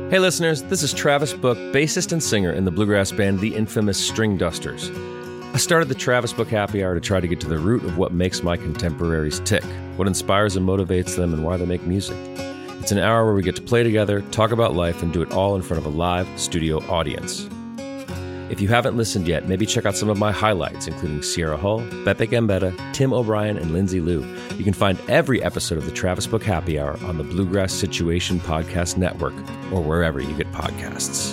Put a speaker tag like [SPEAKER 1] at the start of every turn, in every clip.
[SPEAKER 1] Hey listeners, this is Travis Book, bassist and singer in the bluegrass band The Infamous String Dusters. I started the Travis Book Happy Hour to try to get to the root of what makes my contemporaries tick, what inspires and motivates them, and why they make music. It's an hour where we get to play together, talk about life, and do it all in front of a live studio audience. If you haven't listened yet, maybe check out some of my highlights, including Sierra Hull, Beppe Gambetta, Tim O'Brien, and Lindsay Liu. You can find every episode of the Travis Book Happy Hour on the Bluegrass Situation Podcast Network or wherever you get podcasts.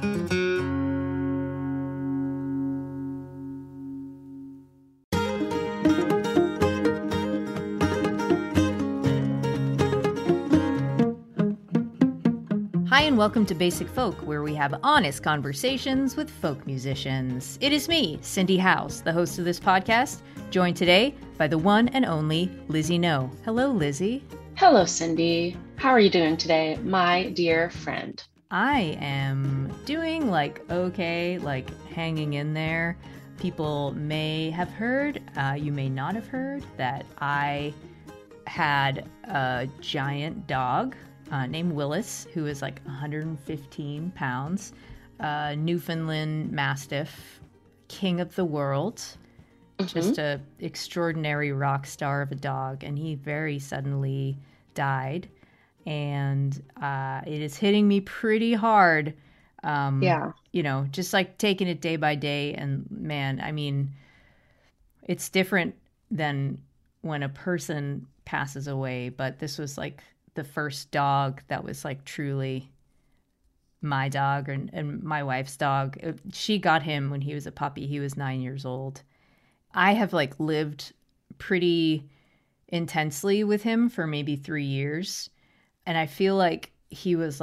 [SPEAKER 2] Hi and welcome to Basic Folk, where we have honest conversations with folk musicians. It is me, Cindy House, the host of this podcast, joined today by the one and only Lizzie No. Hello, Lizzie.
[SPEAKER 3] Hello, Cindy. How are you doing today, my dear friend?
[SPEAKER 2] I am doing okay, hanging in there. People may have heard, you may not have heard, that I had a giant dog named Willis, who is 115 pounds, Newfoundland Mastiff, king of the world, just a extraordinary rock star of a dog, and he very suddenly died, and it is hitting me pretty hard. Just taking it day by day, and man, I mean, it's different than when a person passes away, but this was the first dog that was truly my dog and my wife's dog. She got him when he was a puppy. He was 9 years old. I have lived pretty intensely with him for maybe 3 years. And I feel like he was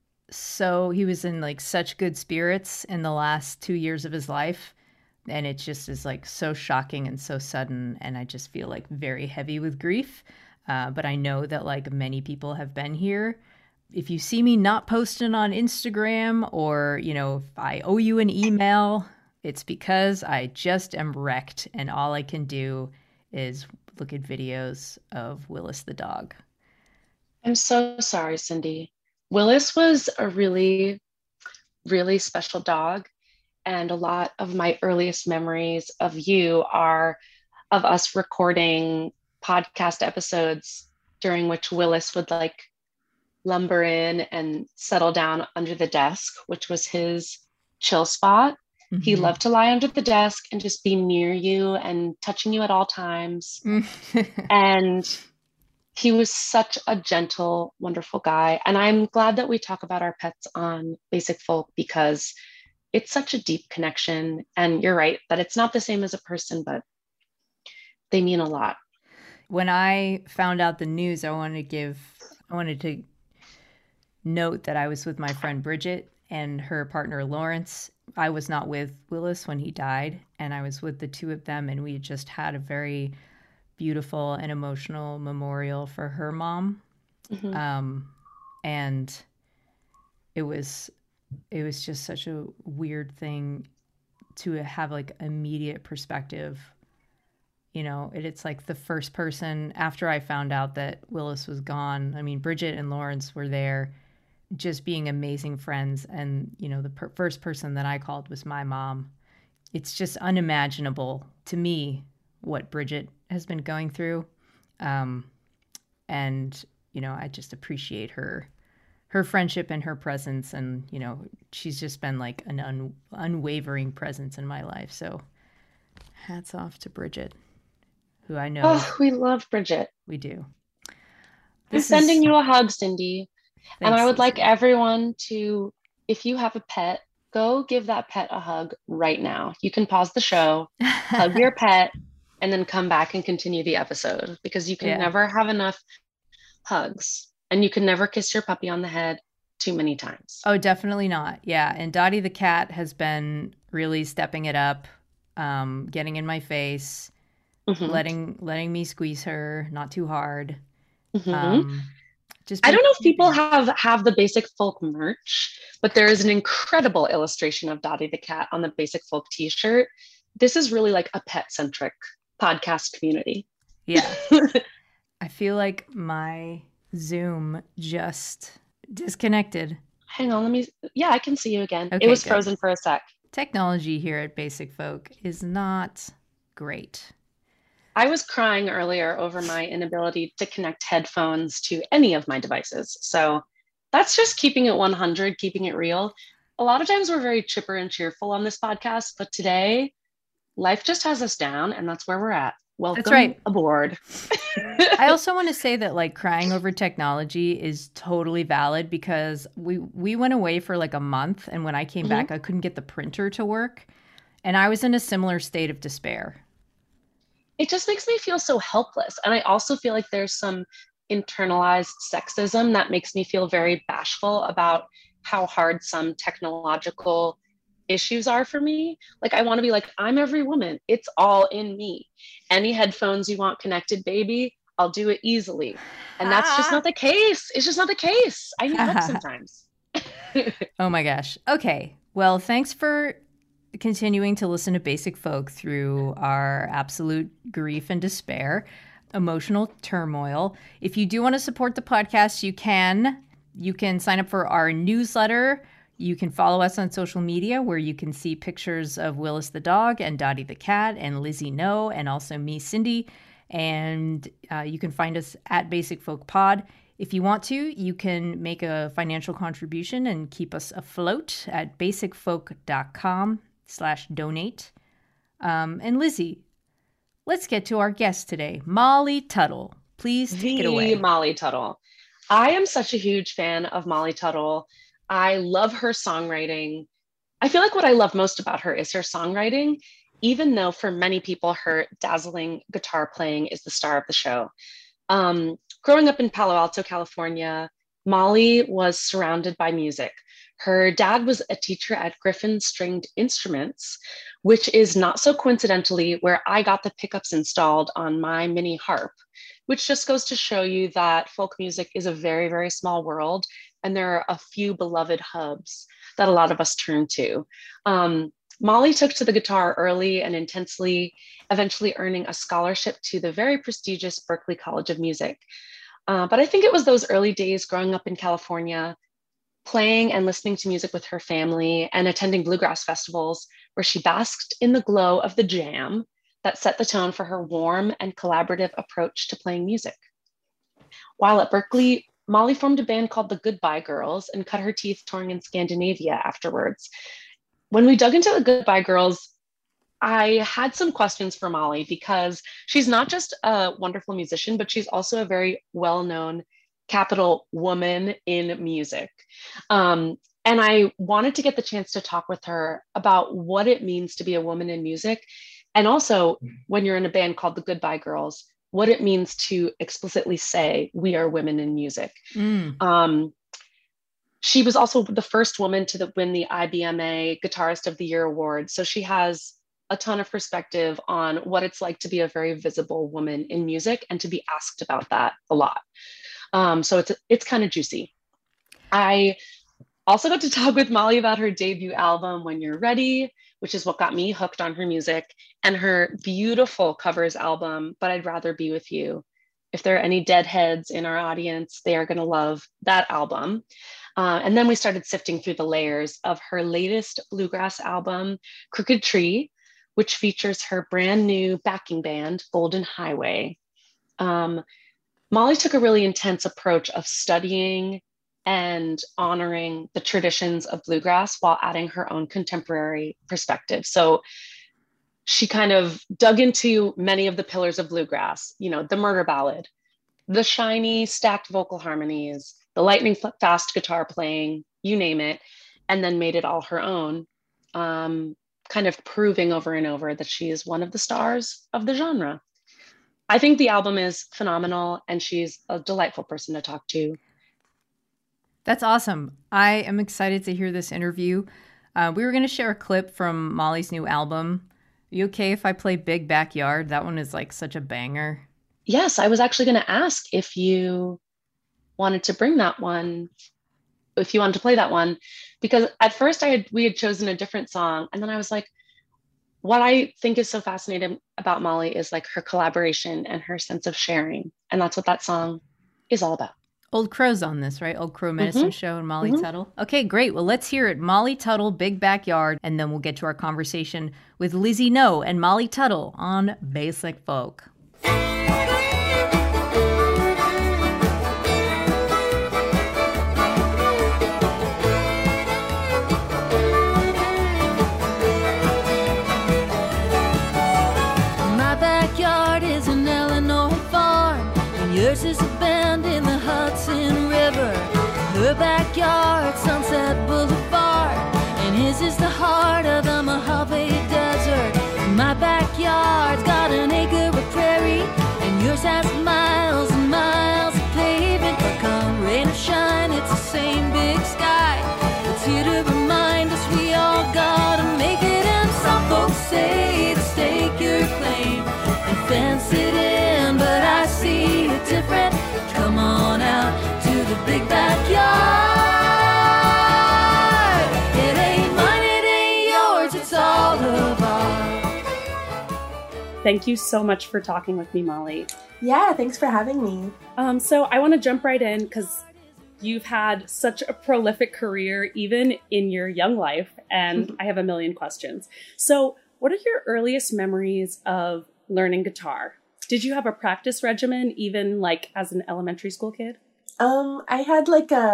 [SPEAKER 2] he was in such good spirits in the last 2 years of his life. And it just is so shocking and so sudden. And I just feel very heavy with grief. But I know that many people have been here. If you see me not posting on Instagram or, if I owe you an email, it's because I just am wrecked and all I can do is look at videos of Willis the dog.
[SPEAKER 3] I'm so sorry, Cindy. Willis was a really, really special dog. And a lot of my earliest memories of you are of us recording podcast episodes during which Willis would lumber in and settle down under the desk, which was his chill spot. Mm-hmm. He loved to lie under the desk and just be near you and touching you at all times. And he was such a gentle, wonderful guy. And I'm glad that we talk about our pets on Basic Folk because it's such a deep connection. And you're right that it's not the same as a person, but they mean a lot.
[SPEAKER 2] When I found out the news, I wanted to note that I was with my friend Bridget and her partner Lawrence. I was not with Willis when he died, and I was with the two of them, and we just had a very beautiful and emotional memorial for her mom. Mm-hmm. And it was just such a weird thing to have immediate perspective. It's the first person after I found out that Willis was gone. I mean, Bridget and Lawrence were there just being amazing friends. And, the first person that I called was my mom. It's just unimaginable to me what Bridget has been going through. And, I just appreciate her friendship and her presence. And, she's just been an unwavering presence in my life. So hats off to Bridget, who I know.
[SPEAKER 3] Oh, we love Bridget.
[SPEAKER 2] We do.
[SPEAKER 3] I'm sending you a hug, Cindy. Thanks, and I would like everyone to, if you have a pet, go give that pet a hug right now. You can pause the show, hug your pet, and then come back and continue the episode because you can never have enough hugs and you can never kiss your puppy on the head too many times.
[SPEAKER 2] Oh, definitely not. Yeah. And Dottie the cat has been really stepping it up, getting in my face. Mm-hmm. letting me squeeze her, not too hard.
[SPEAKER 3] Mm-hmm. I don't know if people have the Basic Folk merch, but there is an incredible illustration of Dottie the cat on the Basic Folk t-shirt. This is really a pet-centric podcast community.
[SPEAKER 2] Yeah. I feel like my Zoom just disconnected.
[SPEAKER 3] Hang on, yeah, I can see you again. It
[SPEAKER 2] Okay,
[SPEAKER 3] was
[SPEAKER 2] good.
[SPEAKER 3] frozen for a sec.
[SPEAKER 2] Technology here at Basic Folk is not great.
[SPEAKER 3] I was crying earlier over my inability to connect headphones to any of my devices. So that's just keeping it 100, keeping it real. A lot of times we're very chipper and cheerful on this podcast, but today life just has us down, and that's where we're at.
[SPEAKER 2] That's
[SPEAKER 3] Welcome
[SPEAKER 2] right.
[SPEAKER 3] aboard.
[SPEAKER 2] I also want to say that like crying over technology is totally valid because we went away for like a month, and when I came
[SPEAKER 3] Mhm.
[SPEAKER 2] back I couldn't get the printer to work, and I was in a similar state of despair.
[SPEAKER 3] It just makes me feel so helpless. And I also feel like there's some internalized sexism that makes me feel very bashful about how hard some technological issues are for me. Like, I want to be like, I'm every woman. It's all in me. Any headphones you want connected, baby, I'll do it easily. And that's just not the case. It's just not the case. I need help sometimes.
[SPEAKER 2] Oh my gosh. Okay. Well, thanks for continuing to listen to Basic Folk through our absolute grief and despair, emotional turmoil. If you do want to support the podcast, you can. You can sign up for our newsletter. You can follow us on social media where you can see pictures of Willis the dog and Dottie the cat and Lizzie No and also me, Cindy. And you can find us at Basic Folk Pod. If you want to, you can make a financial contribution and keep us afloat at basicfolk.com/donate. And Lizzie, let's get to our guest today, Molly Tuttle. Please take it
[SPEAKER 3] The
[SPEAKER 2] away.
[SPEAKER 3] Molly Tuttle. I am such a huge fan of Molly Tuttle. I love her songwriting. I feel like what I love most about her is her songwriting, even though for many people, her dazzling guitar playing is the star of the show. Growing up in Palo Alto, California, Molly was surrounded by music. Her dad was a teacher at Griffin Stringed Instruments, which is not so coincidentally where I got the pickups installed on my mini harp, which just goes to show you that folk music is a very, very small world. And there are a few beloved hubs that a lot of us turn to. Molly took to the guitar early and intensely, eventually earning a scholarship to the very prestigious Berklee College of Music. But I think it was those early days growing up in California, playing and listening to music with her family and attending bluegrass festivals where she basked in the glow of the jam that set the tone for her warm and collaborative approach to playing music. While at Berklee, Molly formed a band called the Goodbye Girls and cut her teeth touring in Scandinavia afterwards. When we dug into the Goodbye Girls, I had some questions for Molly because she's not just a wonderful musician, but she's also a very well known capital woman in music. And I wanted to get the chance to talk with her about what it means to be a woman in music. And also, when you're in a band called the Goodbye Girls, what it means to explicitly say, we are women in music. She was also the first woman to win the IBMA Guitarist of the Year award. So she has a ton of perspective on what it's like to be a very visible woman in music and to be asked about that a lot. So it's kind of juicy. I also got to talk with Molly about her debut album, When You're Ready, which is what got me hooked on her music, and her beautiful covers album, But I'd Rather Be With You. If there are any deadheads in our audience, they are going to love that album. And then we started sifting through the layers of her latest bluegrass album, Crooked Tree, which features her brand new backing band, Golden Highway. Molly took a really intense approach of studying and honoring the traditions of bluegrass while adding her own contemporary perspective. So she kind of dug into many of the pillars of bluegrass, the murder ballad, the shiny stacked vocal harmonies, the lightning fast guitar playing, you name it, and then made it all her own, kind of proving over and over that she is one of the stars of the genre. I think the album is phenomenal, and she's a delightful person to talk to.
[SPEAKER 2] That's awesome. I am excited to hear this interview. We were going to share a clip from Molly's new album. Are you okay if I play Big Backyard? That one is like such a banger.
[SPEAKER 3] Yes, I was actually going to ask if you wanted to bring that one, if you wanted to play that one, because at first we had chosen a different song, and then I was like, what I think is so fascinating about Molly is like her collaboration and her sense of sharing, and that's what that song is all about.
[SPEAKER 2] Old Crow's on this, right? Old Crow Medicine Show and Molly Tuttle. Okay, great. Well, let's hear it. Molly Tuttle, Big Backyard, and then we'll get to our conversation with Lizzie No and Molly Tuttle on Basic Folk.
[SPEAKER 4] My backyard is an Illinois farm, and yours is a bend in the Hudson River. Her backyard, Sunset Boulevard, and his is the heart of the Mojave Desert. My backyard's got an acre of prairie, and yours has miles and miles of pavement. But come rain or shine, it's the same big sky. It's here to remind us we all gotta make it. And some folks say to stake your claim and fence it in, but I see it different. Come on out to the big backyard. It ain't mine, it ain't yours, it's all of ours.
[SPEAKER 5] Thank you so much for talking with me, Molly.
[SPEAKER 6] Yeah, thanks for having me.
[SPEAKER 5] So I want to jump right in because you've had such a prolific career, even in your young life, and I have a million questions. So what are your earliest memories of learning guitar? Did you have a practice regimen, even like as an elementary school kid?
[SPEAKER 6] I had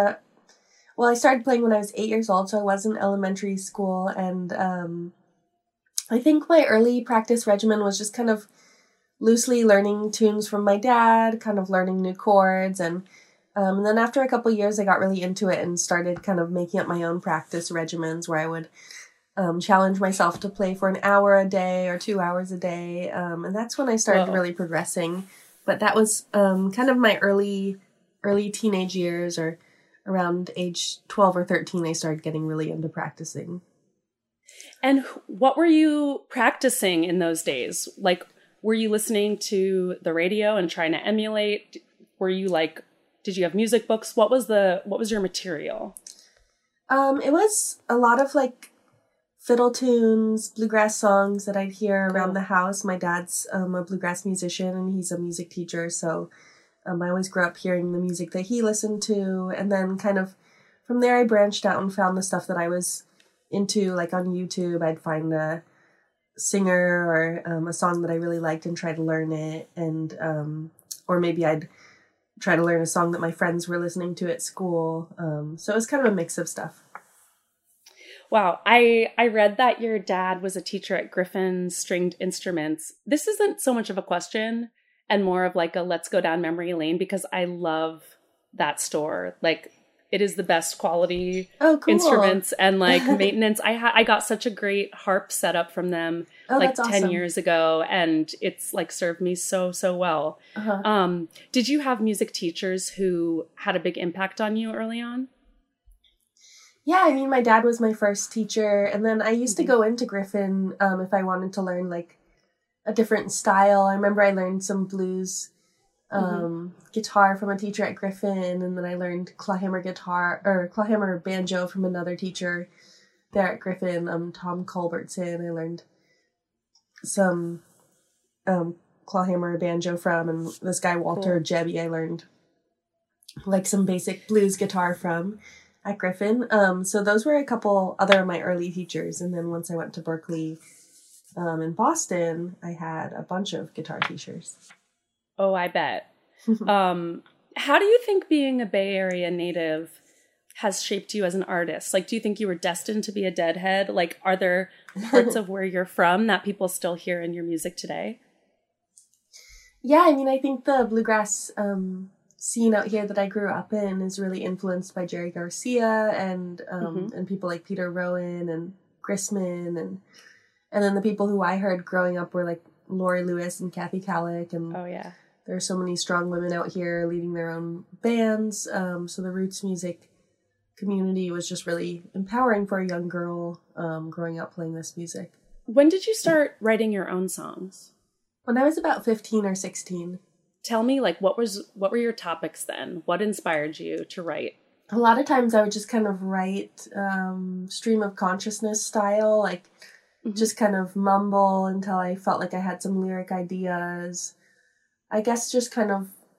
[SPEAKER 6] I started playing when I was 8 years old, so I was in elementary school, and I think my early practice regimen was just kind of loosely learning tunes from my dad, kind of learning new chords, and then after a couple years, I got really into it and started kind of making up my own practice regimens where I would challenge myself to play for an hour a day or 2 hours a day, and that's when I started really progressing. But that was kind of my early teenage years, or around age 12 or 13, I started getting really into practicing.
[SPEAKER 5] And what were you practicing in those days? Like, were you listening to the radio and trying to emulate? Were you like, did you have music books? What was your material?
[SPEAKER 6] It was a lot of like fiddle tunes, bluegrass songs that I'd hear around the house. My dad's a bluegrass musician and he's a music teacher, so I always grew up hearing the music that he listened to, and then kind of from there I branched out and found the stuff that I was into. Like on YouTube, I'd find a singer or a song that I really liked and try to learn it, and or maybe I'd try to learn a song that my friends were listening to at school. So it was kind of a mix of stuff.
[SPEAKER 5] Wow. I read that your dad was a teacher at Griffin Stringed Instruments. This isn't so much of a question and more of like a let's go down memory lane, because I love that store. Like, it is the best quality instruments and like maintenance. I got such a great harp setup from them like 10
[SPEAKER 6] awesome.
[SPEAKER 5] years ago, and it's like served me so well. Did you have music teachers who had a big impact on you early on?
[SPEAKER 6] Yeah, I mean, my dad was my first teacher, and then I used to go into Griffin if I wanted to learn like a different style. I remember I learned some blues guitar from a teacher at Griffin, and then I learned clawhammer banjo from another teacher there at Griffin, Tom Culbertson. I learned some clawhammer banjo from, and this guy Walter Jebby I learned like some basic blues guitar from at Griffin. So those were a couple other of my early teachers, and then once I went to Berkeley in Boston, I had a bunch of guitar teachers.
[SPEAKER 5] Oh, I bet. How do you think being a Bay Area native has shaped you as an artist? Like, do you think you were destined to be a deadhead? Like, are there parts of where you're from that people still hear in your music today?
[SPEAKER 6] Yeah, I mean, I think the bluegrass scene out here that I grew up in is really influenced by Jerry Garcia and people like Peter Rowan and Grisman, and then the people who I heard growing up were like Lori Lewis and Kathy Kallick, and there are so many strong women out here leading their own bands. So the roots music community was just really empowering for a young girl growing up playing this music.
[SPEAKER 5] When did you start writing your own songs?
[SPEAKER 6] When I was about 15 or 16.
[SPEAKER 5] Tell me, like, what were your topics then? What inspired you to write?
[SPEAKER 6] A lot of times I would just kind of write stream of consciousness style, like just kind of mumble until I felt like I had some lyric ideas. I guess just kind of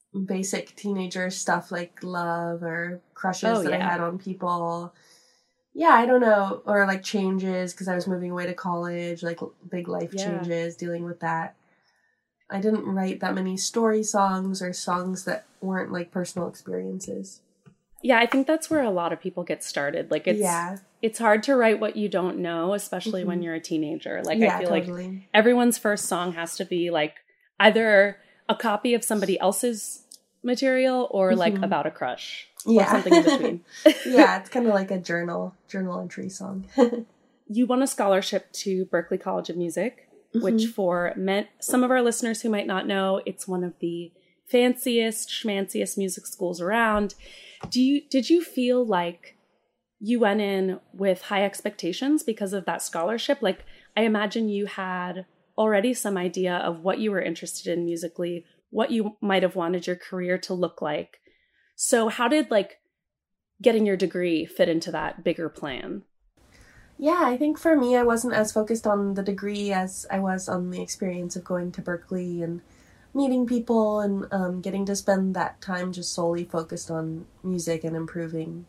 [SPEAKER 6] basic teenager stuff like love or crushes that I had on people. Yeah, I don't know. Or like changes because I was moving away to college, like big life changes, dealing with that. I didn't write that many story songs or songs that weren't like personal experiences.
[SPEAKER 5] Yeah, I think that's where a lot of people get started. Like it's hard to write what you don't know, especially when you're a teenager. Like I feel like everyone's first song has to be like either a copy of somebody else's material or like about a crush or something in between.
[SPEAKER 6] Yeah, it's kind of like a journal entry song.
[SPEAKER 5] You won a scholarship to Berklee College of Music, which for some of our listeners who might not know, it's one of the fanciest, schmanciest music schools around. Did you feel like you went in with high expectations because of that scholarship? Like, I imagine you had already some idea of what you were interested in musically, what you might have wanted your career to look like. So how did like getting your degree fit into that bigger plan?
[SPEAKER 6] Yeah, I think for me, I wasn't as focused on the degree as I was on the experience of going to Berklee and meeting people and getting to spend that time just solely focused on music and improving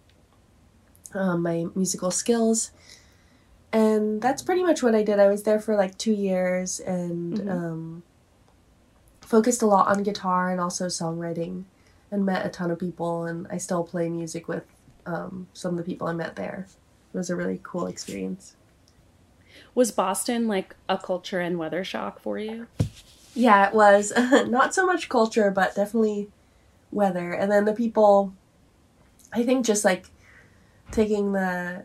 [SPEAKER 6] my musical skills. And that's pretty much what I did. I was there for like 2 years and focused a lot on guitar and also songwriting and met a ton of people. And I still play music with some of the people I met there. It was a really cool experience.
[SPEAKER 5] Was Boston like a culture and weather shock for you?
[SPEAKER 6] Yeah, it was. Not so much culture, but definitely weather. And then the people, I think just like taking the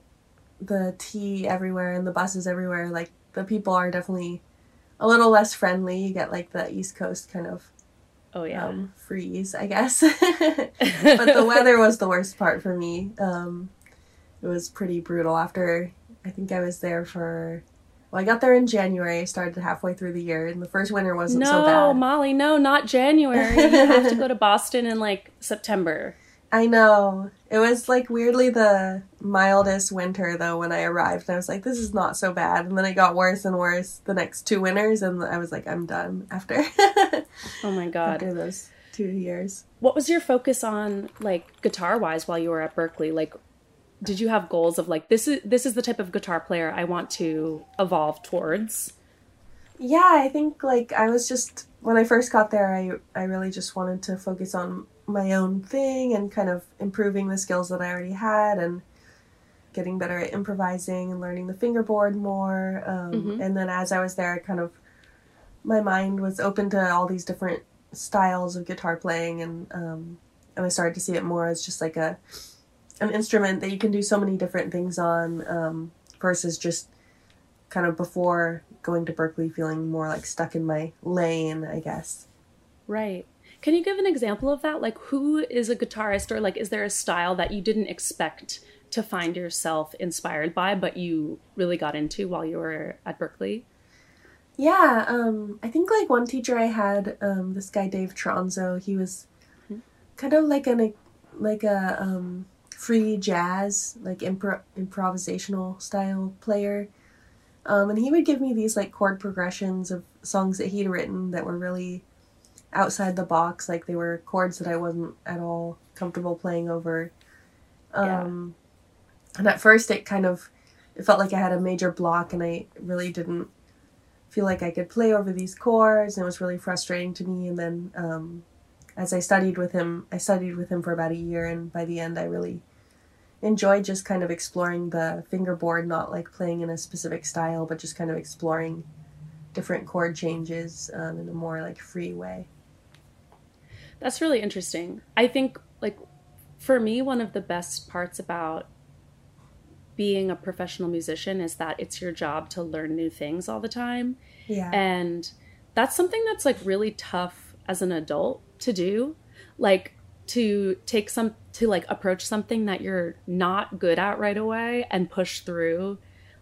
[SPEAKER 6] T everywhere and the buses everywhere, like the people are definitely a little less friendly. You get like the East Coast kind of freeze, I guess. But the weather was the worst part for me. It was pretty brutal after, I think I was there for... Well, I got there in January. I started halfway through the year, and the first winter wasn't so bad.
[SPEAKER 5] No, Molly, no, not January. You have to go to Boston in, like, September.
[SPEAKER 6] I know. It was, like, weirdly the mildest winter, though, when I arrived. And I was like, this is not so bad. And then it got worse and worse the next 2 winters, and I was like, I'm done after.
[SPEAKER 5] Oh, my God.
[SPEAKER 6] After those 2 years.
[SPEAKER 5] What was your focus on, like, guitar-wise while you were at Berklee? Like, did you have goals of like, this is the type of guitar player I want to evolve towards?
[SPEAKER 6] Yeah, I think like I was just, when I first got there, I really just wanted to focus on my own thing and kind of improving the skills that I already had and getting better at improvising and learning the fingerboard more. And then as I was there, kind of my mind was open to all these different styles of guitar playing and I started to see it more as just like an instrument that you can do so many different things on versus just kind of before going to Berklee feeling more like stuck in my lane, I guess.
[SPEAKER 5] Right. Can you give an example of that? Like who is a guitarist or like is there a style that you didn't expect to find yourself inspired by but you really got into while you were at Berklee?
[SPEAKER 6] Yeah, I think like one teacher I had, this guy Dave Tronzo, he was kind of like a free jazz, like improvisational style player. And he would give me these like chord progressions of songs that he'd written that were really outside the box, like they were chords that I wasn't at all comfortable playing over. And at first it felt like I had a major block and I really didn't feel like I could play over these chords and it was really frustrating to me. And then as I studied with him for about a year, and by the end I really enjoyed just kind of exploring the fingerboard, not like playing in a specific style, but just kind of exploring different chord changes in a more like free way.
[SPEAKER 5] That's really interesting. I think like for me, one of the best parts about being a professional musician is that it's your job to learn new things all the time.
[SPEAKER 6] Yeah.
[SPEAKER 5] And that's something that's like really tough as an adult to do. Like to approach something that you're not good at right away and push through.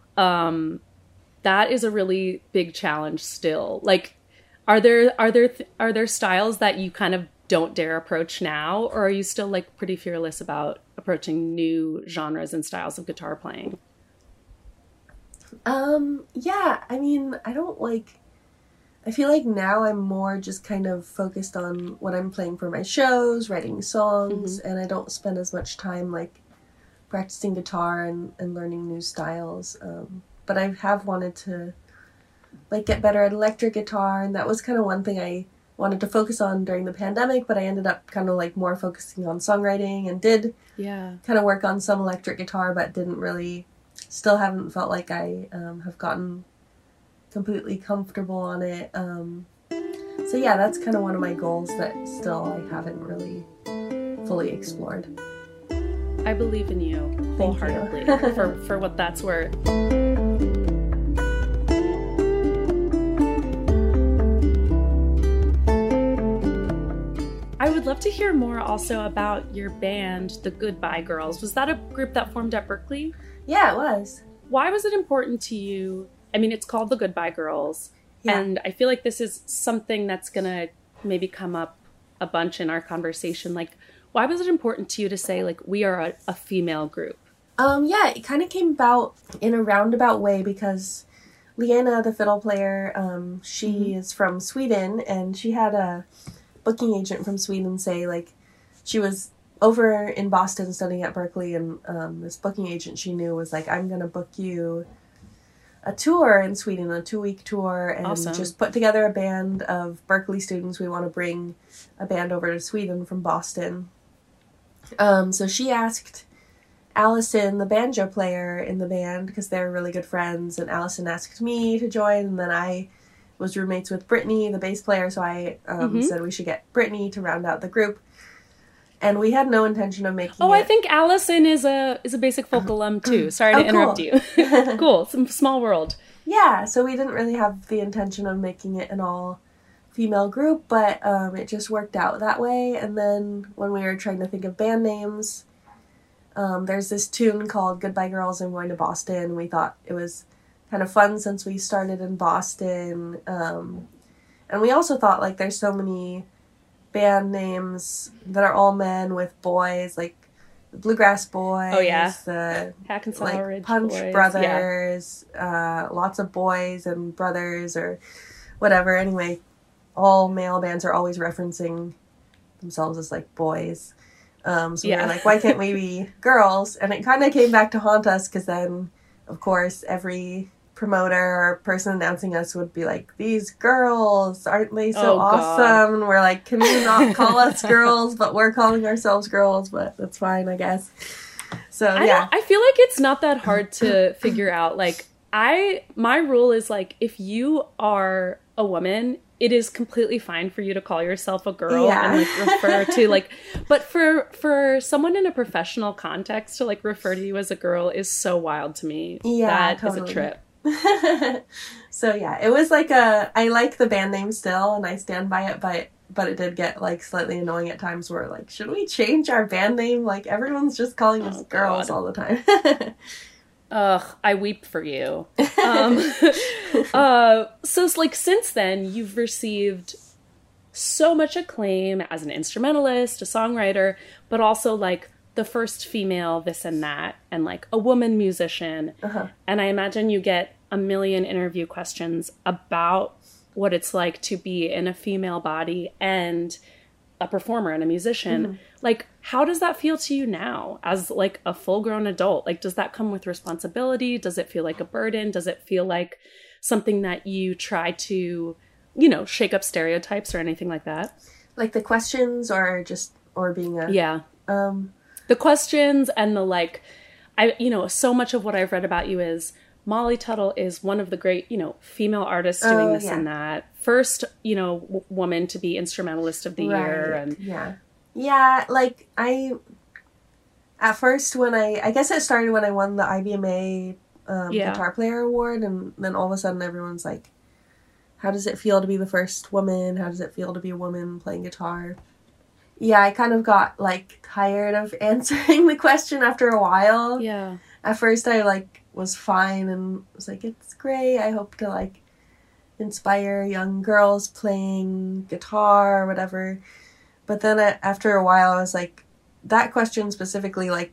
[SPEAKER 5] That is a really big challenge still. Like, are there styles that you kind of don't dare approach now, or are you still like pretty fearless about approaching new genres and styles of guitar playing?
[SPEAKER 6] Yeah, I mean, I I feel like now I'm more just kind of focused on what I'm playing for my shows, writing songs, and I don't spend as much time like practicing guitar and learning new styles. But I have wanted to like get better at electric guitar, and that was kind of one thing I wanted to focus on during the pandemic, but I ended up kind of like more focusing on songwriting and did kind of work on some electric guitar, but still haven't felt like I have gotten completely comfortable on it. So yeah, that's kind of one of my goals that still I haven't really fully explored.
[SPEAKER 5] I believe in you wholeheartedly for what that's worth. I would love to hear more also about your band, the Goodbye Girls. Was that a group that formed at Berklee?
[SPEAKER 6] Yeah, it was.
[SPEAKER 5] Why was it important to you? I mean, it's called the Goodbye Girls, and I feel like this is something that's going to maybe come up a bunch in our conversation. Like, why was it important to you to say, like, we are a female group?
[SPEAKER 6] Yeah, it kind of came about in a roundabout way because Leanna, the fiddle player, she is from Sweden, and she had a booking agent from Sweden say, like, she was over in Boston studying at Berklee, and this booking agent she knew was like, I'm going to book you a tour in Sweden, a 2-week tour, and just put together a band of Berklee students. We want to bring a band over to Sweden from Boston. So she asked Allison, the banjo player in the band, because they're really good friends, and Allison asked me to join, and then I was roommates with Brittany, the bass player, so I said we should get Brittany to round out the group. And we had no intention of making it.
[SPEAKER 5] I think Allison is a basic folk alum too. Sorry to interrupt you. Cool. Some small world.
[SPEAKER 6] Yeah, so we didn't really have the intention of making it an all-female group, but it just worked out that way. And then when we were trying to think of band names, there's this tune called Goodbye Girls, I'm Going to Boston, and we thought it was kind of fun since we started in Boston. And we also thought, like, there's so many band names that are all men with boys, like the Bluegrass Boys, the
[SPEAKER 5] Hackensaw Ridge
[SPEAKER 6] Punch
[SPEAKER 5] Boys.
[SPEAKER 6] Brothers, lots of boys and brothers or whatever. Anyway, all male bands are always referencing themselves as like boys. So we were like, why can't we be girls? And it kind of came back to haunt us because then, of course, every promoter or person announcing us would be like, these girls, aren't they so awesome? And we're like, can you not call us girls? But we're calling ourselves girls, but that's fine, I guess. So
[SPEAKER 5] I feel like it's not that hard to figure out. Like, my rule is like, if you are a woman, it is completely fine for you to call yourself a girl and like refer to like, but for someone in a professional context to like refer to you as a girl is so wild to me. That totally is a trip.
[SPEAKER 6] So yeah, it was like I like the band name still and I stand by it, but it did get like slightly annoying at times where like, should we change our band name? Like everyone's just calling us girls all the time.
[SPEAKER 5] Ugh, I weep for you. So like since then you've received so much acclaim as an instrumentalist, a songwriter, but also like the first female this and that, and like a woman musician. And I imagine you get a million interview questions about what it's like to be in a female body and a performer and a musician. Like, how does that feel to you now as like a full-grown adult? Like, does that come with responsibility? Does it feel like a burden? Does it feel like something that you try to, you know, shake up stereotypes or anything like that?
[SPEAKER 6] Like the questions or being a...
[SPEAKER 5] The questions and the like, so much of what I've read about you is Molly Tuttle is one of the great, female artists doing this and that. First, woman to be instrumentalist of the year. And
[SPEAKER 6] like at first when I guess it started when I won the IBMA Guitar Player Award, and then all of a sudden everyone's like, how does it feel to be the first woman? How does it feel to be a woman playing guitar? Yeah, I kind of got, like, tired of answering the question after a while.
[SPEAKER 5] Yeah.
[SPEAKER 6] At first, I, like, was fine and was like, it's great. I hope to, like, inspire young girls playing guitar or whatever. But then after a while, I was like, that question specifically, like,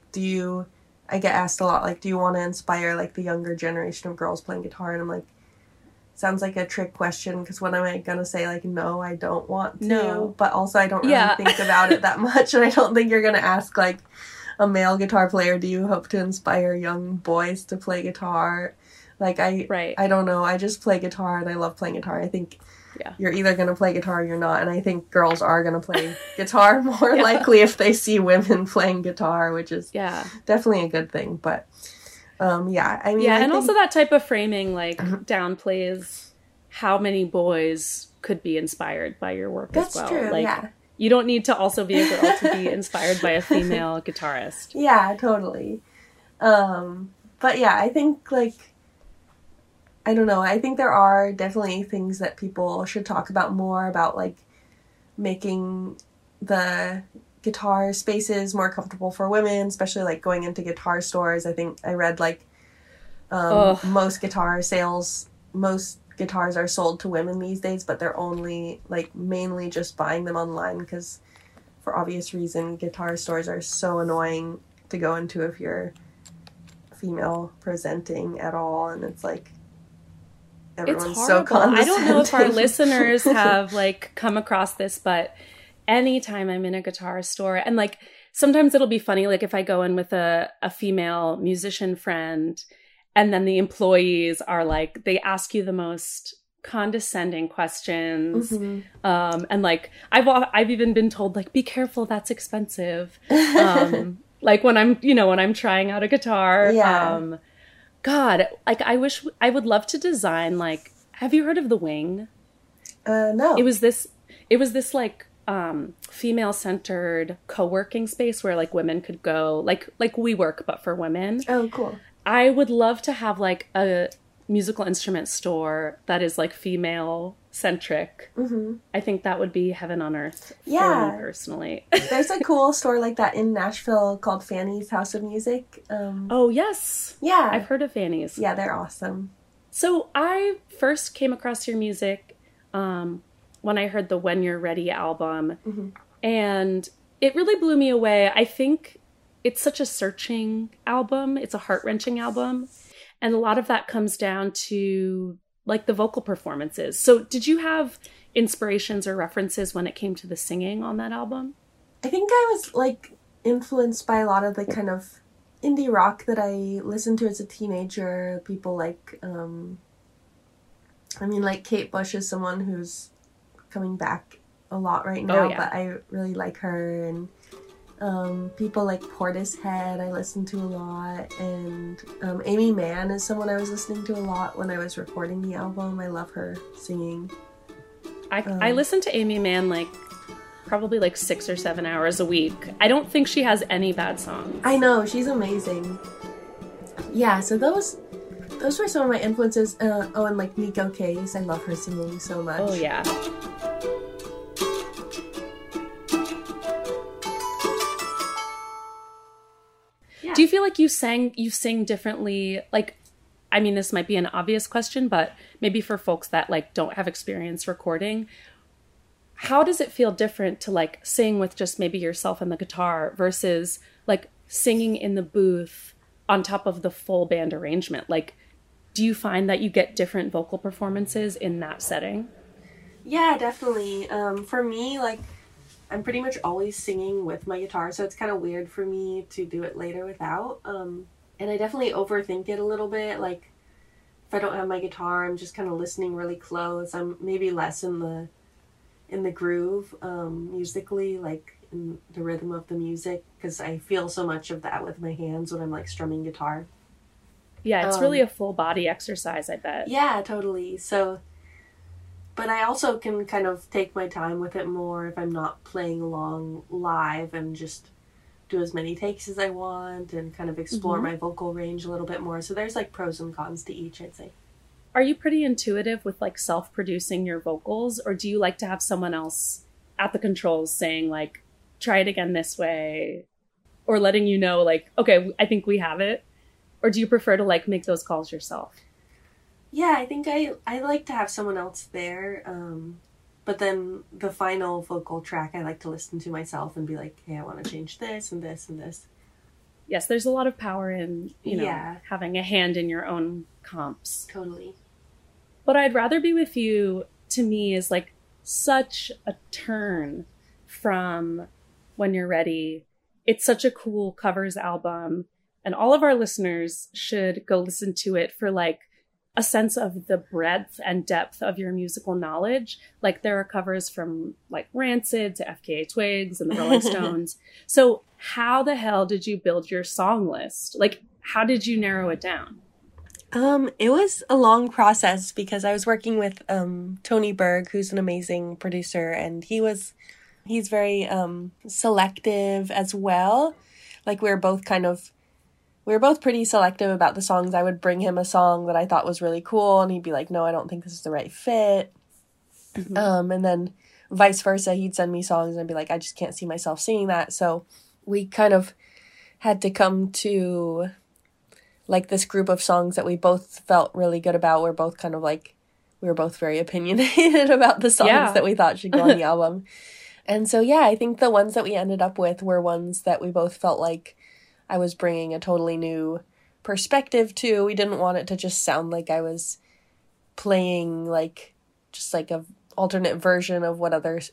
[SPEAKER 6] I get asked a lot, like, do you want to inspire, like, the younger generation of girls playing guitar? And I'm like, sounds like a trick question, because what am I going to say? Like, no, I don't want to.
[SPEAKER 5] No.
[SPEAKER 6] But also I don't really think about it that much. And I don't think you're going to ask, like, a male guitar player, do you hope to inspire young boys to play guitar? Like, I don't know. I just play guitar and I love playing guitar. I think you're either going to play guitar or you're not. And I think girls are going to play guitar more likely if they see women playing guitar, which is definitely a good thing. But, I mean... I think...
[SPEAKER 5] also that type of framing, like, downplays how many boys could be inspired by your work as well.
[SPEAKER 6] That's true,
[SPEAKER 5] like, you don't need to also be a girl to be inspired by a female guitarist.
[SPEAKER 6] Yeah, totally. But yeah, I think, like, I don't know. I think there are definitely things that people should talk about more about, like, making the guitar spaces more comfortable for women, especially, like, going into guitar stores. I think I read, like, most guitars are sold to women these days, but they're only, like, mainly just buying them online because, for obvious reason, guitar stores are so annoying to go into if you're female presenting at all, and it's like everyone's so condescending.
[SPEAKER 5] I don't know if our listeners have, like, come across this, but anytime I'm in a guitar store, and, like, sometimes it'll be funny, like, if I go in with a female musician friend, and then the employees are like, they ask you the most condescending questions. And, like, I've even been told, like, be careful, that's expensive. Like, when I'm trying out a guitar. God, like, I would love to design, like, have you heard of The Wing?
[SPEAKER 6] No.
[SPEAKER 5] It was this like, female-centered co-working space where, like, women could go, like WeWork, but for women.
[SPEAKER 6] Oh, cool.
[SPEAKER 5] I would love to have, like, a musical instrument store that is, like, female-centric. I think that would be heaven on earth for me personally.
[SPEAKER 6] There's a cool store like that in Nashville called Fanny's House of Music.
[SPEAKER 5] Oh, yes.
[SPEAKER 6] Yeah.
[SPEAKER 5] I've heard of Fanny's.
[SPEAKER 6] Yeah, they're awesome.
[SPEAKER 5] So I first came across your music when I heard the When You're Ready album. And it really blew me away. I think it's such a searching album. It's a heart-wrenching album. And a lot of that comes down to, like, the vocal performances. So did you have inspirations or references when it came to the singing on that album?
[SPEAKER 6] I think I was, like, influenced by a lot of the kind of indie rock that I listened to as a teenager. People like, like, Kate Bush is someone who's coming back a lot right now, but I really like her. And people like Portishead I listen to a lot, and Amy Mann is someone I was listening to a lot when I was recording the album. I love her singing.
[SPEAKER 5] I listen to Amy Mann, like, probably, like, 6 or 7 hours a week. I don't think she has any bad songs.
[SPEAKER 6] I know, she's amazing. Yeah, so those were some of my influences. And, like, Nico Case, I love her singing so much.
[SPEAKER 5] Oh, yeah. Do you feel like you sing differently? Like, I mean, this might be an obvious question, but maybe for folks that, like, don't have experience recording, how does it feel different to, like, sing with just maybe yourself and the guitar versus, like, singing in the booth on top of the full band arrangement? Like, do you find that you get different vocal performances in that setting?
[SPEAKER 6] Yeah, definitely. For me, like, I'm pretty much always singing with my guitar, so it's kind of weird for me to do it later without. And I definitely overthink it a little bit. Like, if I don't have my guitar, I'm just kind of listening really close. I'm maybe less in the groove musically, like in the rhythm of the music, because I feel so much of that with my hands when I'm, like, strumming guitar.
[SPEAKER 5] Yeah, it's really a full body exercise, I bet.
[SPEAKER 6] Yeah, totally. So... But I also can kind of take my time with it more if I'm not playing along live and just do as many takes as I want and kind of explore my vocal range a little bit more. So there's, like, pros and cons to each, I'd say.
[SPEAKER 5] Are you pretty intuitive with, like, self-producing your vocals, or do you like to have someone else at the controls saying, like, try it again this way, or letting you know, like, okay, I think we have it? Or do you prefer to, like, make those calls yourself?
[SPEAKER 6] Yeah, I think I like to have someone else there, but then the final vocal track I like to listen to myself and be like, hey, I want to change this and this and this.
[SPEAKER 5] Yes, there's a lot of power in, you know, having a hand in your own comps.
[SPEAKER 6] Totally.
[SPEAKER 5] But I'd Rather Be With You, to me, is like such a turn from When You're Ready. It's such a cool covers album, and all of our listeners should go listen to it for like a sense of the breadth and depth of your musical knowledge. Like there are covers from like Rancid to FKA Twigs and the Rolling Stones. So how the hell did you build your song list? Like, how did you narrow it down?
[SPEAKER 6] It was a long process because I was working with Tony Berg, who's an amazing producer, and he's very selective as well. Like we were both pretty selective about the songs. I would bring him a song that I thought was really cool, and he'd be like, no, I don't think this is the right fit. Mm-hmm. And then vice versa, he'd send me songs and I'd be like, I just can't see myself singing that. So we kind of had to come to like this group of songs that we both felt really good about. We're both kind of like, we were both very opinionated about the songs that we thought should go on the album. And so, yeah, I think the ones that we ended up with were ones that we both felt like I was bringing a totally new perspective to. We didn't want it to just sound like I was playing like just like a alternate version of whatever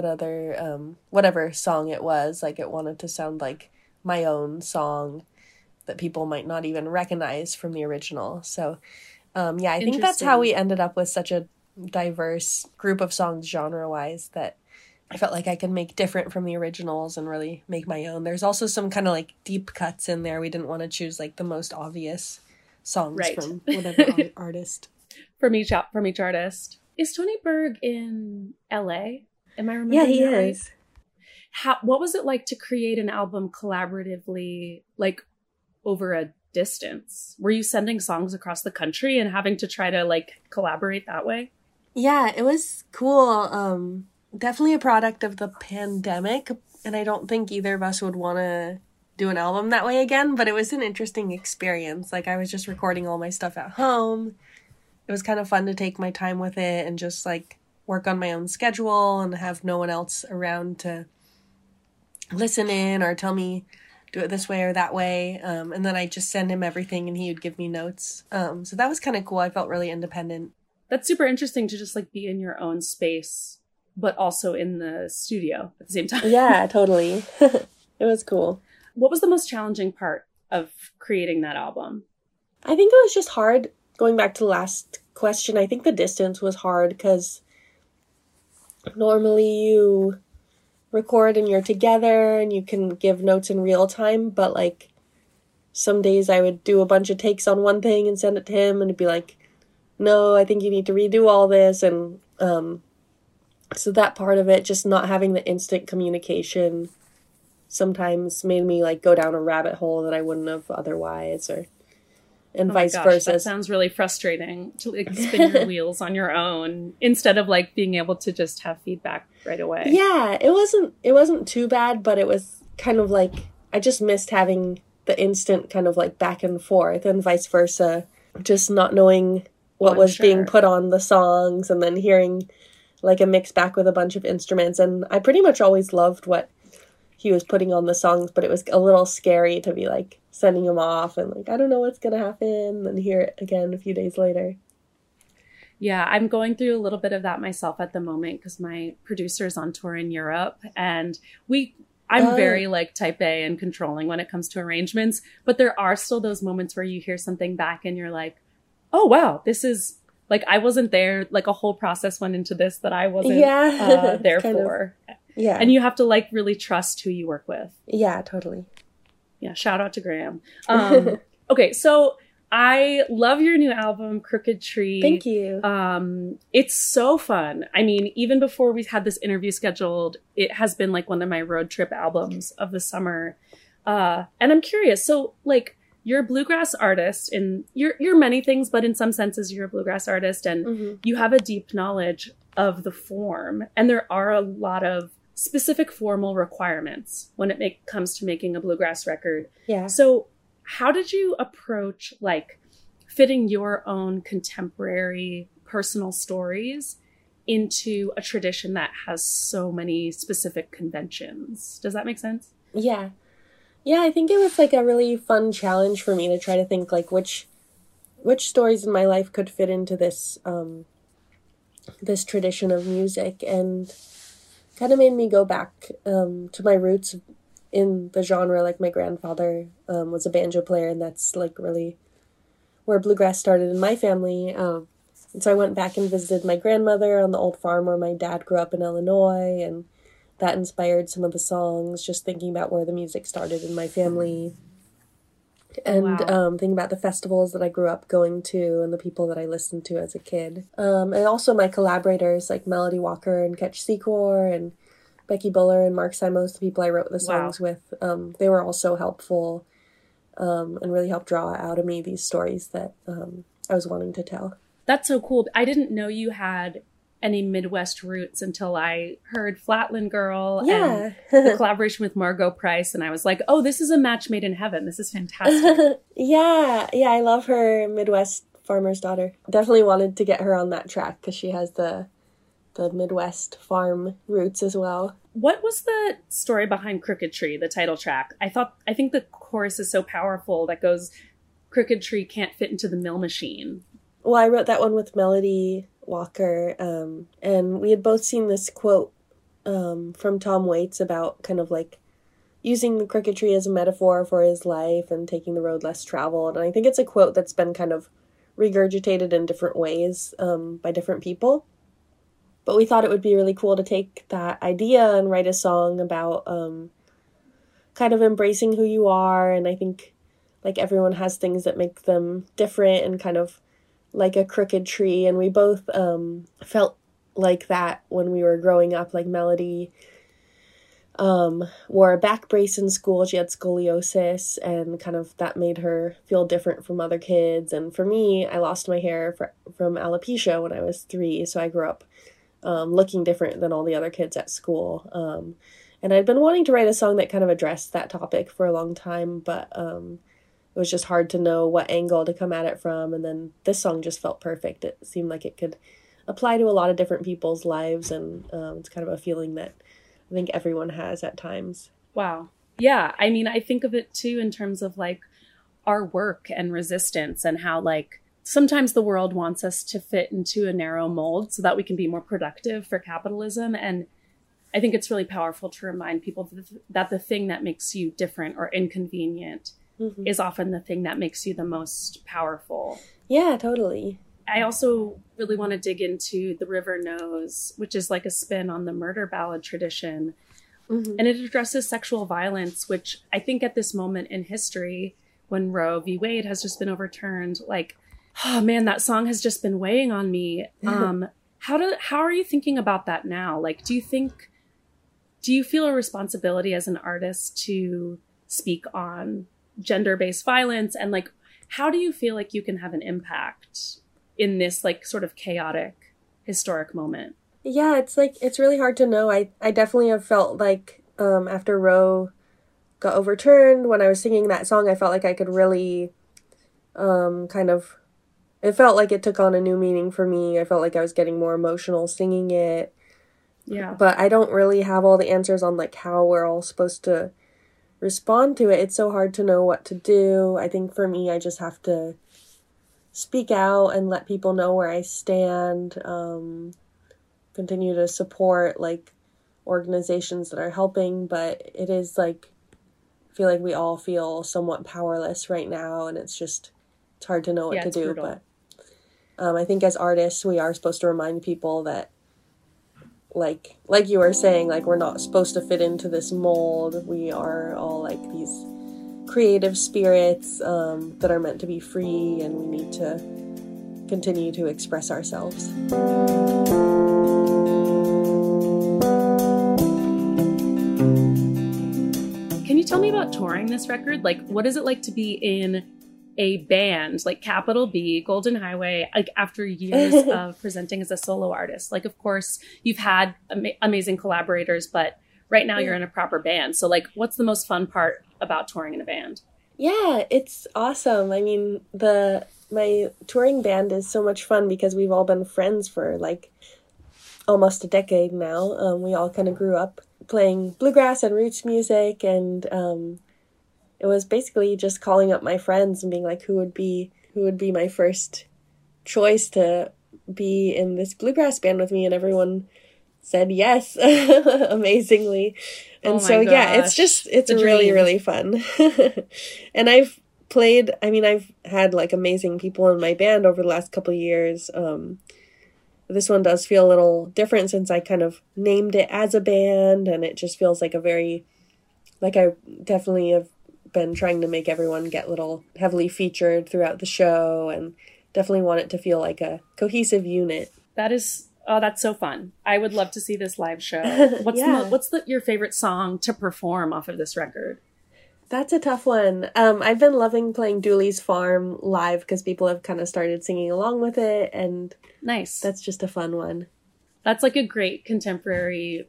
[SPEAKER 6] song it was. Like it wanted to sound like my own song that people might not even recognize from the original. So, I think that's how we ended up with such a diverse group of songs genre-wise that I felt like I could make different from the originals and really make my own. There's also some kind of like deep cuts in there. We didn't want to choose like the most obvious songs from whatever artist.
[SPEAKER 5] From each artist. Is Tony Berg in LA? Am I remembering?
[SPEAKER 6] Yeah, he
[SPEAKER 5] right?
[SPEAKER 6] is.
[SPEAKER 5] What was it like to create an album collaboratively, like over a distance? Were you sending songs across the country and having to try to like collaborate that way?
[SPEAKER 6] Yeah, it was cool. Definitely a product of the pandemic, and I don't think either of us would want to do an album that way again, but it was an interesting experience. Like I was just recording all my stuff at home. It was kind of fun to take my time with it and just like work on my own schedule and have no one else around to listen in or tell me do it this way or that way. And then I just send him everything and he would give me notes. So that was kind of cool. I felt really independent.
[SPEAKER 5] That's super interesting to just like be in your own space, but also in the studio at the same time.
[SPEAKER 6] Yeah, totally. It was cool.
[SPEAKER 5] What was the most challenging part of creating that album?
[SPEAKER 6] I think it was just hard. Going back to the last question, I think the distance was hard because normally you record and you're together and you can give notes in real time, but like some days I would do a bunch of takes on one thing and send it to him and it'd be like, no, I think you need to redo all this. And so that part of it, just not having the instant communication sometimes made me like go down a rabbit hole that I wouldn't have otherwise, and vice versa.
[SPEAKER 5] That sounds really frustrating to like spin your wheels on your own instead of like being able to just have feedback right away.
[SPEAKER 6] Yeah, it wasn't too bad, but it was kind of like I just missed having the instant kind of like back and forth and vice versa, just not knowing what was being put on the songs and then hearing like a mix back with a bunch of instruments. And I pretty much always loved what he was putting on the songs, but it was a little scary to be like sending him off and like, I don't know what's going to happen, and hear it again a few days later.
[SPEAKER 5] Yeah, I'm going through a little bit of that myself at the moment because my producer's on tour in Europe and I'm very like type A and controlling when it comes to arrangements, but there are still those moments where you hear something back and you're like, oh, wow, this is like, I wasn't there. Like a whole process went into this that I wasn't there for.
[SPEAKER 6] Yeah.
[SPEAKER 5] And you have to like really trust who you work with.
[SPEAKER 6] Yeah, totally.
[SPEAKER 5] Yeah. Shout out to Graham. Okay. So I love your new album, Crooked Tree.
[SPEAKER 6] Thank you.
[SPEAKER 5] It's so fun. I mean, even before we had this interview scheduled, it has been like one of my road trip albums of the summer. And I'm curious. So like, you're a bluegrass artist and you're many things, but in some senses you're a bluegrass artist and you have a deep knowledge of the form. And there are a lot of specific formal requirements when it comes to making a bluegrass record.
[SPEAKER 6] Yeah.
[SPEAKER 5] So how did you approach like fitting your own contemporary personal stories into a tradition that has so many specific conventions? Does that make sense?
[SPEAKER 6] Yeah. Yeah, I think it was like a really fun challenge for me to try to think like which stories in my life could fit into this this tradition of music, and kind of made me go back to my roots in the genre. Like my grandfather was a banjo player, and that's like really where bluegrass started in my family. And so I went back and visited my grandmother on the old farm where my dad grew up in Illinois, and that inspired some of the songs, just thinking about where the music started in my family. And thinking about the festivals that I grew up going to and the people that I listened to as a kid. And also my collaborators like Melody Walker and Ketch Secor and Becky Buller and Mark Simos, the people I wrote the songs with. They were all so helpful and really helped draw out of me these stories that I was wanting to tell.
[SPEAKER 5] That's so cool. I didn't know you had any Midwest roots until I heard Flatland Girl and the collaboration with Margot Price. And I was like, oh, this is a match made in heaven. This is fantastic.
[SPEAKER 6] Yeah, I love her Midwest Farmer's Daughter. Definitely wanted to get her on that track because she has the Midwest farm roots as well.
[SPEAKER 5] What was the story behind Crooked Tree, the title track? I think the chorus is so powerful that goes, Crooked Tree can't fit into the mill machine.
[SPEAKER 6] Well, I wrote that one with Melody Walker, and we had both seen this quote from Tom Waits about kind of like using the crooked tree as a metaphor for his life and taking the road less traveled. And I think it's a quote that's been kind of regurgitated in different ways by different people. But we thought it would be really cool to take that idea and write a song about kind of embracing who you are. And I think like everyone has things that make them different and kind of like a crooked tree. And we both felt like that when we were growing up. Like Melody wore a back brace in school. She had scoliosis, and kind of that made her feel different from other kids. And for me, I lost my hair from alopecia when I was 3, so I grew up looking different than all the other kids at school. And I'd been wanting to write a song that kind of addressed that topic for a long time, but it was just hard to know what angle to come at it from. And then this song just felt perfect. It seemed like it could apply to a lot of different people's lives, and it's kind of a feeling that I think everyone has at times.
[SPEAKER 5] Wow. Yeah. I mean, I think of it too in terms of like our work and resistance, and how like sometimes the world wants us to fit into a narrow mold so that we can be more productive for capitalism. And I think it's really powerful to remind people that the thing that makes you different or inconvenient is often the thing that makes you the most powerful.
[SPEAKER 6] Yeah, totally.
[SPEAKER 5] I also really want to dig into The River Knows, which is like a spin on the murder ballad tradition. And it addresses sexual violence, which I think at this moment in history, when Roe v. Wade has just been overturned, like, oh man, that song has just been weighing on me. How are you thinking about that now? Like, do you feel a responsibility as an artist to speak on gender-based violence? And like, how do you feel like you can have an impact in this like sort of chaotic historic moment?
[SPEAKER 6] Yeah, it's really hard to know. I definitely have felt like after Roe got overturned, when I was singing that song, I felt like I could really it felt like it took on a new meaning for me. I felt like I was getting more emotional singing it.
[SPEAKER 5] Yeah.
[SPEAKER 6] But I don't really have all the answers on like how we're all supposed to respond to it. It's so hard to know what to do. I think for me, I just have to speak out and let people know where I stand. Continue to support like organizations that are helping, but it is like, I feel like we all feel somewhat powerless right now, and it's hard to know what to do. Brutal. But I think as artists, we are supposed to remind people that like you were saying, like we're not supposed to fit into this mold. We are all like these creative spirits that are meant to be free, and we need to continue to express ourselves.
[SPEAKER 5] Can you tell me about touring this record? Like, what is it like to be in a band, like capital B, Golden Highway, like after years of presenting as a solo artist? Like, of course, you've had amazing collaborators, but right now you're in a proper band. So like, what's the most fun part about touring in a band?
[SPEAKER 6] Yeah, it's awesome. I mean, my touring band is so much fun because we've all been friends for like almost a decade now. We all kind of grew up playing bluegrass and roots music, and it was basically just calling up my friends and being like, who would be my first choice to be in this bluegrass band with me, and everyone said yes, amazingly. And so, yeah, it's really, really fun. And I've had like amazing people in my band over the last couple of years. This one does feel a little different since I kind of named it as a band, and it just feels like I definitely have been trying to make everyone get a little heavily featured throughout the show, and definitely want it to feel like a cohesive unit.
[SPEAKER 5] That's so fun. I would love to see this live show. What's your favorite song to perform off of this record?
[SPEAKER 6] That's a tough one. I've been loving playing Dooley's Farm live because people have kind of started singing along with it, and
[SPEAKER 5] nice.
[SPEAKER 6] That's just a fun one.
[SPEAKER 5] That's like a great contemporary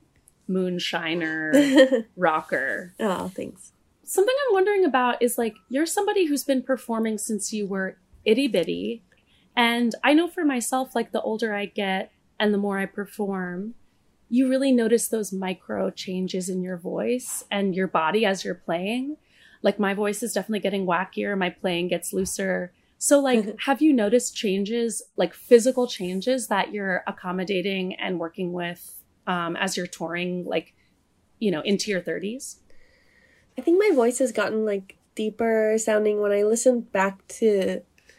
[SPEAKER 5] moonshiner rocker.
[SPEAKER 6] Oh, thanks.
[SPEAKER 5] Something I'm wondering about is like, you're somebody who's been performing since you were itty bitty. And I know for myself, like the older I get and the more I perform, you really notice those micro changes in your voice and your body as you're playing. Like my voice is definitely getting wackier. My playing gets looser. So like, have you noticed changes, like physical changes that you're accommodating and working with as you're touring, like, into your 30s?
[SPEAKER 6] I think my voice has gotten like deeper sounding. When I listen back to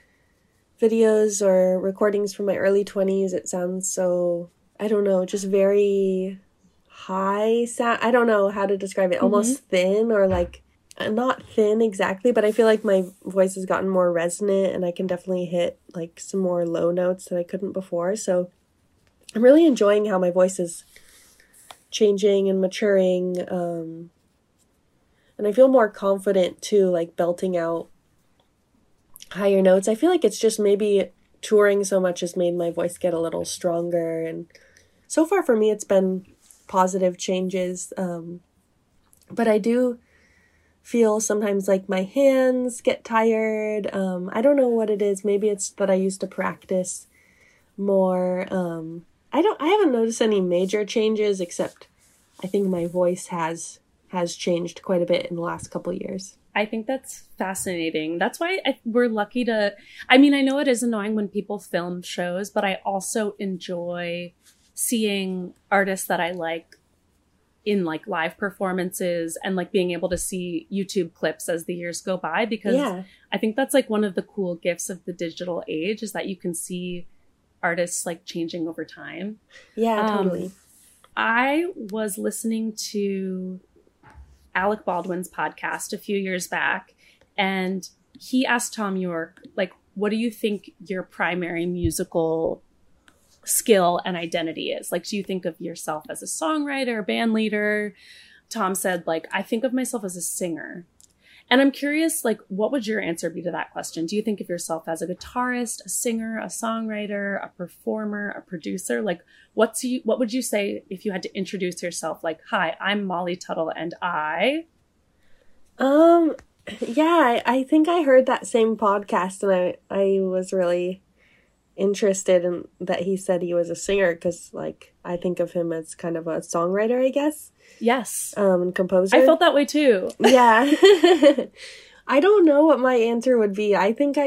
[SPEAKER 6] videos or recordings from my early 20s, it sounds so, I don't know, just very high sound. I don't know how to describe it. Almost thin, or like, not thin exactly, but I feel like my voice has gotten more resonant, and I can definitely hit like some more low notes that I couldn't before. So I'm really enjoying how my voice is changing and maturing. And I feel more confident too, like belting out higher notes. I feel like it's just maybe touring so much has made my voice get a little stronger. And so far for me, it's been positive changes. But I do feel sometimes like my hands get tired. I don't know what it is. Maybe it's that I used to practice more. I haven't noticed any major changes, except I think my voice has changed quite a bit in the last couple of years.
[SPEAKER 5] I think that's fascinating. That's why we're lucky to, I know it is annoying when people film shows, but I also enjoy seeing artists that I like in like live performances, and like being able to see YouTube clips as the years go by, because I think that's like one of the cool gifts of the digital age, is that you can see artists like changing over time.
[SPEAKER 6] Yeah, totally.
[SPEAKER 5] I was listening to Alec Baldwin's podcast a few years back, and he asked Thom Yorke, like, what do you think your primary musical skill and identity is? Like, do you think of yourself as a songwriter, band leader? Thom said, like, I think of myself as a singer. And I'm curious, like, what would your answer be to that question? Do you think of yourself as a guitarist, a singer, a songwriter, a performer, a producer? Like, what would you say if you had to introduce yourself? Like, hi, I'm Molly Tuttle, and I...
[SPEAKER 6] Yeah, I think I heard that same podcast, and I was really interested in that he said he was a singer, because, like, I think of him as kind of a songwriter, I guess.
[SPEAKER 5] Yes.
[SPEAKER 6] And composer.
[SPEAKER 5] I felt that way too.
[SPEAKER 6] Yeah. I don't know what my answer would be. I think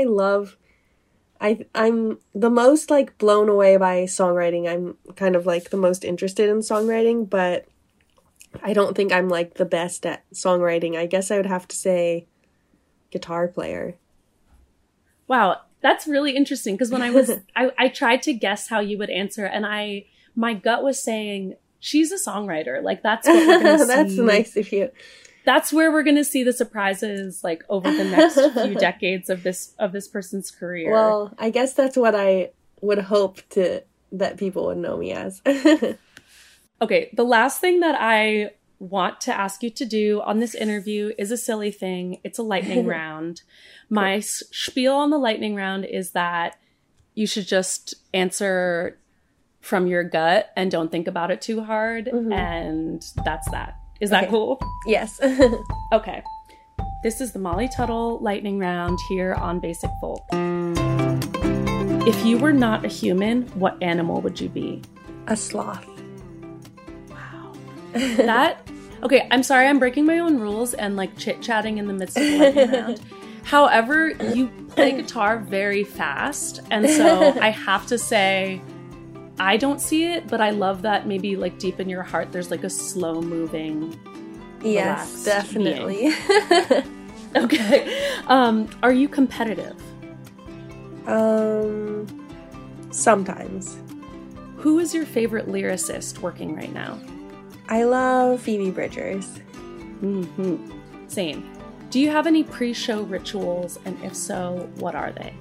[SPEAKER 6] I'm the most like blown away by songwriting. I'm kind of like the most interested in songwriting, but I don't think I'm like the best at songwriting. I guess I would have to say guitar player.
[SPEAKER 5] Wow, that's really interesting, because when I was I tried to guess how you would answer, and my gut was saying she's a songwriter. Like, that's what we're going to see.
[SPEAKER 6] That's nice of you.
[SPEAKER 5] That's where we're going to see the surprises, like, over the next few decades of this person's career.
[SPEAKER 6] Well, I guess that's what I would hope that people would know me as.
[SPEAKER 5] Okay, the last thing that I want to ask you to do on this interview is a silly thing. It's a lightning round. My spiel on the lightning round is that you should just answer from your gut and don't think about it too hard. And that's that. Is that cool?
[SPEAKER 6] Yes.
[SPEAKER 5] Okay. This is the Molly Tuttle lightning round here on Basic Folk. If you were not a human, what animal would you be?
[SPEAKER 6] A sloth.
[SPEAKER 5] Wow. Okay, I'm sorry I'm breaking my own rules and like chit-chatting in the midst of the lightning round. However, you play guitar very fast. And so I have to say, I don't see it, but I love that maybe like deep in your heart, there's like a slow moving.
[SPEAKER 6] Yes, definitely.
[SPEAKER 5] Okay. Are you competitive?
[SPEAKER 6] Sometimes.
[SPEAKER 5] Who is your favorite lyricist working right now?
[SPEAKER 6] I love Phoebe Bridgers.
[SPEAKER 5] Mm-hmm. Same. Do you have any pre-show rituals? And if so, what are they?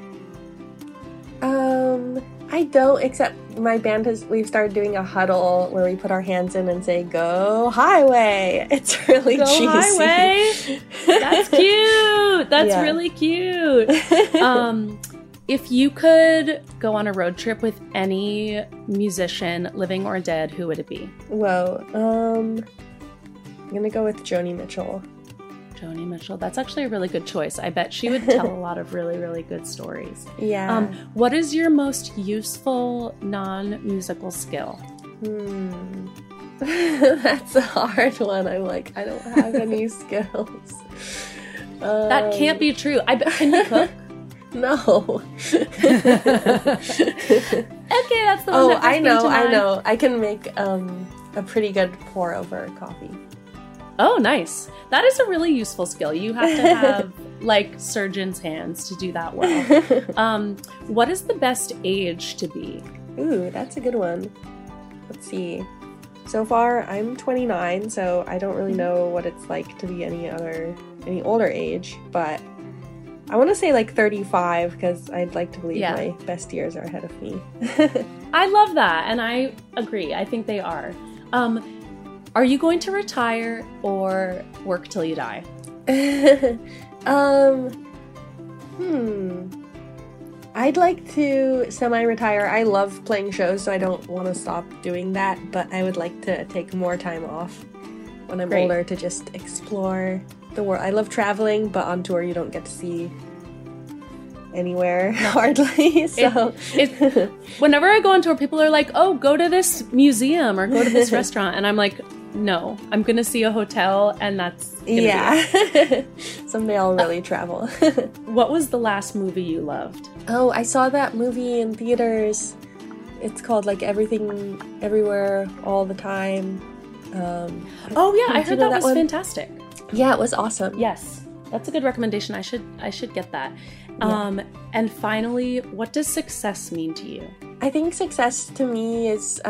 [SPEAKER 6] I don't, except my band we've started doing a huddle where we put our hands in and say, "Go highway." It's really
[SPEAKER 5] Go
[SPEAKER 6] cheesy.
[SPEAKER 5] highway. That's cute. That's really cute. If you could go on a road trip with any musician, living or dead, who would it be?
[SPEAKER 6] Whoa. I'm gonna go with Joni Mitchell.
[SPEAKER 5] Joni Mitchell. That's actually a really good choice. I bet she would tell a lot of really, really good stories.
[SPEAKER 6] Yeah.
[SPEAKER 5] What is your most useful non-musical skill?
[SPEAKER 6] That's a hard one. I'm like, I don't have any skills.
[SPEAKER 5] That can't be true. Can you cook?
[SPEAKER 6] No.
[SPEAKER 5] Okay, that's the one.
[SPEAKER 6] Oh, I know. I can make a pretty good pour over coffee.
[SPEAKER 5] Oh, nice. That is a really useful skill. You have to have like surgeon's hands to do that well. What is the best age to be?
[SPEAKER 6] Ooh, that's a good one. Let's see. So far, I'm 29, so I don't really know what it's like to be any older age, but I want to say like 35 because I'd like to believe my best years are ahead of me.
[SPEAKER 5] I love that, and I agree. I think they are. Are you going to retire or work till you die?
[SPEAKER 6] I'd like to semi-retire. I love playing shows, so I don't want to stop doing that, but I would like to take more time off when I'm older to just explore the world. I love traveling, but on tour you don't get to see anywhere hardly. So
[SPEAKER 5] whenever I go on tour, people are like, "Oh, go to this museum or go to this restaurant," and I'm like, "No, I'm gonna see a hotel, and that's gonna be it."
[SPEAKER 6] Someday I'll really travel.
[SPEAKER 5] What was the last movie you loved?
[SPEAKER 6] Oh, I saw that movie in theaters. It's called like Everything, Everywhere, All the Time.
[SPEAKER 5] I heard that was fantastic.
[SPEAKER 6] Yeah, it was awesome.
[SPEAKER 5] Yes, that's a good recommendation. I should get that. Yeah. And finally, what does success mean to you?
[SPEAKER 6] I think success to me is,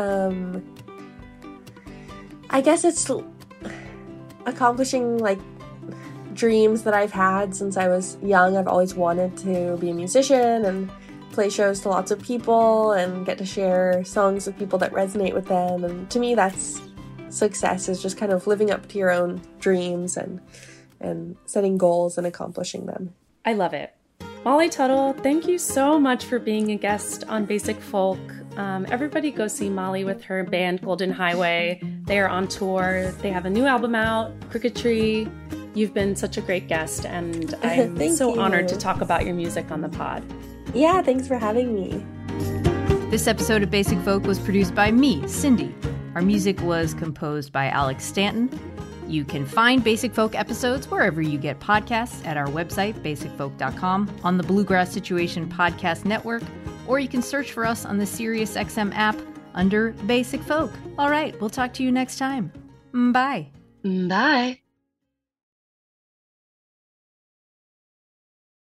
[SPEAKER 6] I guess it's accomplishing like dreams that I've had since I was young. I've always wanted to be a musician and play shows to lots of people and get to share songs with people that resonate with them. And to me, that's success, is just kind of living up to your own dreams and setting goals and accomplishing them.
[SPEAKER 5] I love it. Molly Tuttle, thank you so much for being a guest on Basic Folk. Everybody go see Molly with her band Golden Highway. They are on tour. They have a new album out, Crooked Tree. You've been such a great guest, and I'm so honored to talk about your music on the pod.
[SPEAKER 6] Yeah, thanks for having me.
[SPEAKER 2] This episode of Basic Folk was produced by me, Cindy. Our music was composed by Alex Stanton. You can find Basic Folk episodes wherever you get podcasts, at our website, basicfolk.com, on the Bluegrass Situation Podcast Network, or you can search for us on the SiriusXM app under Basic Folk. All right, we'll talk to you next time. Bye.
[SPEAKER 3] Bye.